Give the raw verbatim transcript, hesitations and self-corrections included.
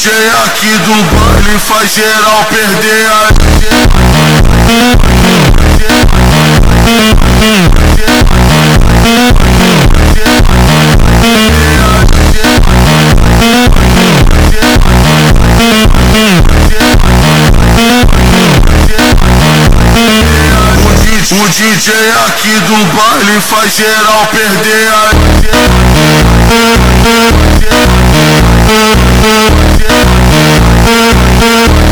D J aqui do baile faz geral perder a O D J aqui do baile faz geral perder a